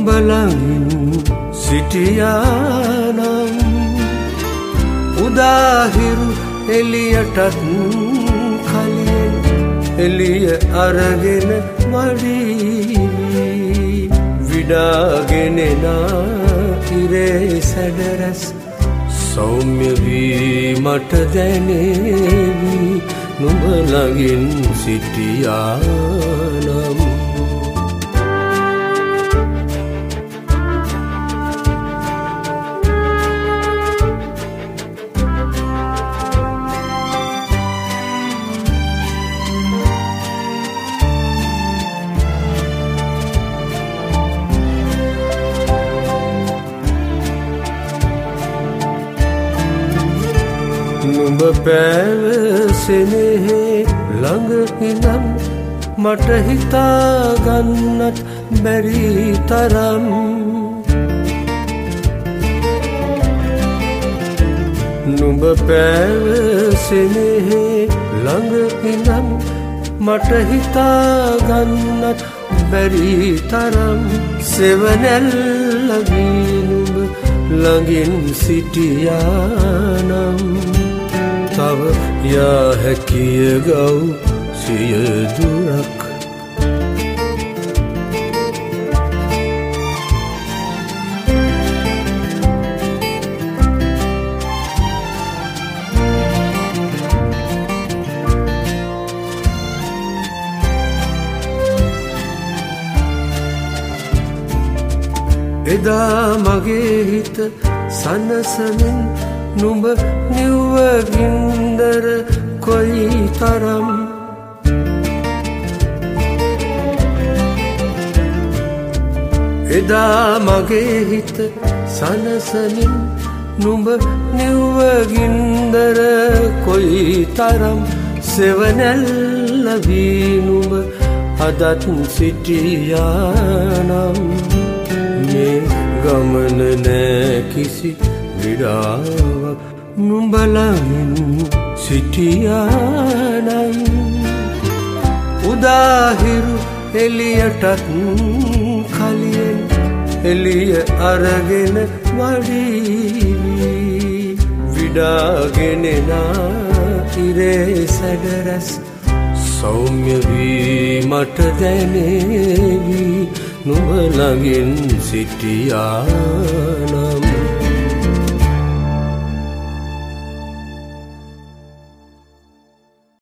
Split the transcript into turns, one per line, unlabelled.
නුඹලඟින් සිටියානම් උදාහිරු එලියටත් කලියෙන් එලිය අරගෙන වඩීවි විඩාගෙන ඉරේ සැඩරැස් සෞම්‍ය වී මට දැනේවි නුඹලඟින් සිටියානම් නුඹ පැවසෙනෙහි ළඟ ඉඳන් මට හිතාගන්නත් බැරි තරම් නුඹ පැවසෙනෙහි ළඟ ඉඳන් මට හිතාගන්නත් බැරි තරම් සෙවණැල්ල වී නුඹ ළඟින් සිටියානම් තව යා හැකිය ගව් සිය දුරක් එදා මගේ හිත සනසමින් නුඹ නිව්ව ගින්දර කොයි තරම් එදා මගේ හිත සනසමින් නුඹ නිව්ව ගින්දර කොයි තරම් සෙවණැල්ල වී නුඹ අදත් සිටියානම් මේ ගමන නෑ කිසි විඩාවක් නුඹලඟින් සිටියානම් උදාහිරු එලියටත් කලියෙන් එලිය අරගෙන වඩීවි විඩාගෙන ඉරේ සැඩරැස් සෞම්‍ය වී මට දැනේවි නුඹලඟින් සිටියා